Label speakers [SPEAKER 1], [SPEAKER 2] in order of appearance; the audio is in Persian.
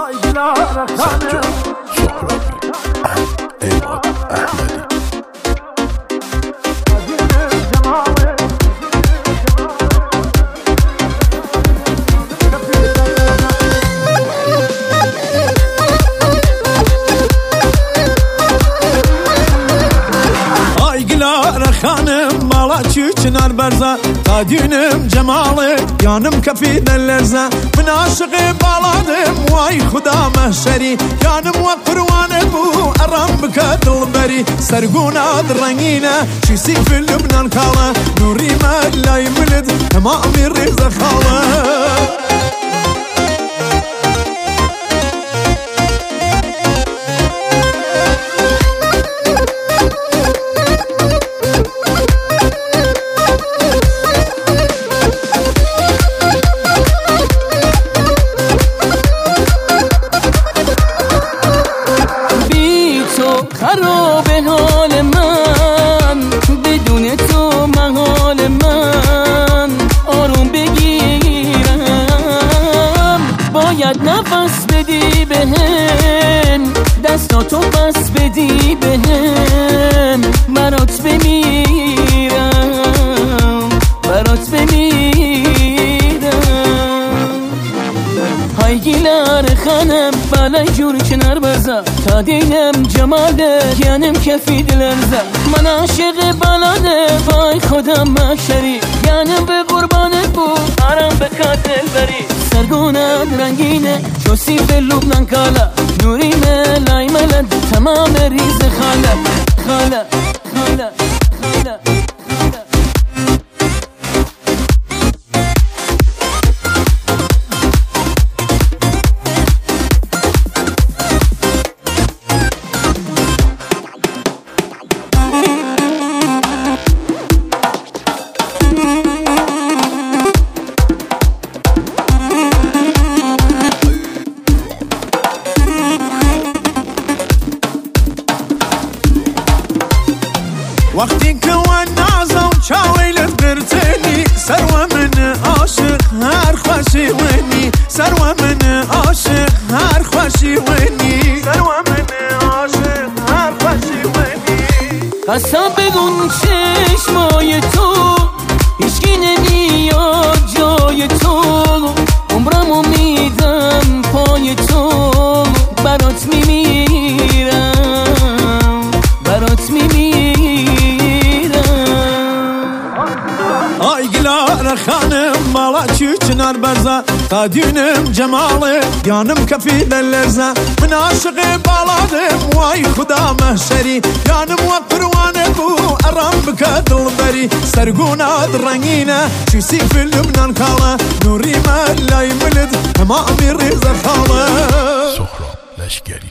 [SPEAKER 1] سجاد سهرابی عماد احمدی.
[SPEAKER 2] Hanım mala çüçüner berze ta düğünüm cemalı yanım kafiden lerze min aşığı bağladım vay xuda mehşeri yanım ve kurvanı bu aram bıkadıl beri serguna rengine şisi fil Lübnan kala nuri mellay milid tamamı rıza kala.
[SPEAKER 3] خراب حال من بدون تو محال من آروم بگیرم باید نفس بدی بهم دستاتو بس بدی بهم برات بمیرم برات بمیرم های گیلر خانم بله جور کنار بزن تا دیدم جماله یعنیم کفی دلرزه من عاشق بلاده وای خودم مشری یعنیم به قربانت بود آرام به قاتل بری سرگونت رنگینه چو سیف لبنان کالا نوری ملای ملد تمام ریز خاله خاله خاله خاله.
[SPEAKER 2] وقتی که نازم چاویلت برتنی سرو من عاشق هر خوشی ونی سرو من عاشق هر خوشی ونی سرو من عاشق هر خوشی ونی.
[SPEAKER 3] قسم بگون چشمای تو هیچکی نمیاد جای تو عمرمو میدم پای تو برات میمیرم برات میمیرم.
[SPEAKER 2] Ay gilar hanım mala çüçüner berze ta düğünüm cemalı yanım kafiden lerze min aşığı bağladım vay xuda mehşeri yanım ve kurvanı bu aram bıkadıl beri serguna rengine şisi fil Lübnan kala nuri mellay milid tamamı rıza kala.
[SPEAKER 1] Sohrab Leşkeri.